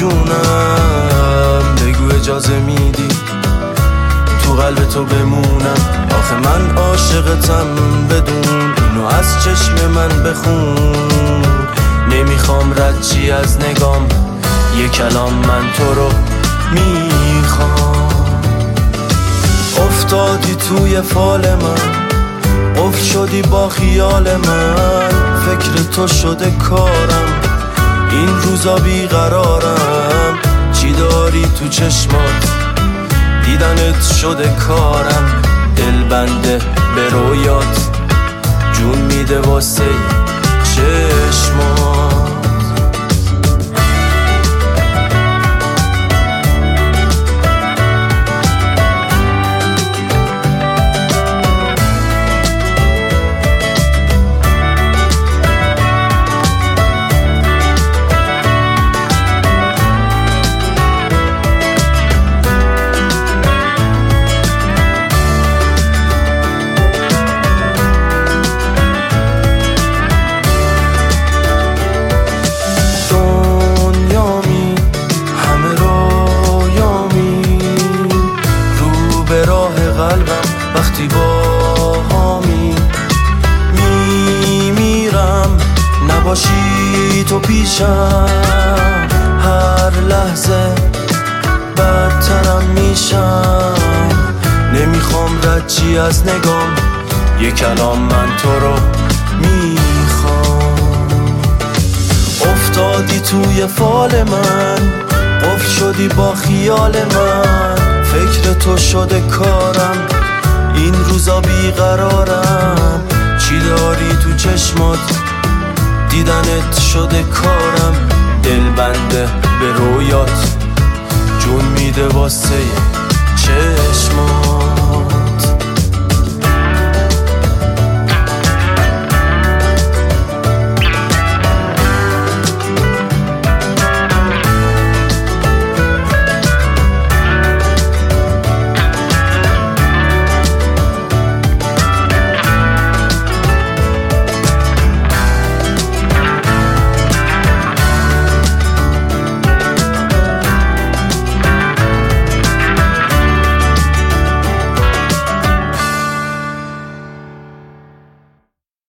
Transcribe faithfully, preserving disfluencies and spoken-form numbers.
جونم، بگو اجازه میدی تو قلب تو بمونم. آخه من عاشقتم بدون، اینو از چشم من بخون. نمیخوام ردچی از نگام، یه کلام من تو رو میخوام. افتادی توی فال من، قفل شدی با خیال من. فکر تو شده کارم، این روزا بیقرارم. چی داری تو چشمات، دیدنت شده کارم. دل بنده به رویات، جون میده واسه چشمات. وقتی با هامی میمیرم، نباشی تو پیشم. هر لحظه بدترم میشم. نمیخوام ردچی از نگام، یه کلام من تو رو میخوام. افتادی توی فال من، قفل شدی با خیال من. فکر تو شده کارم، این روزا بیقرارم. چی داری تو چشمات، دیدنت شده کارم. دل بنده به رویات، جون میده واسه چشمات.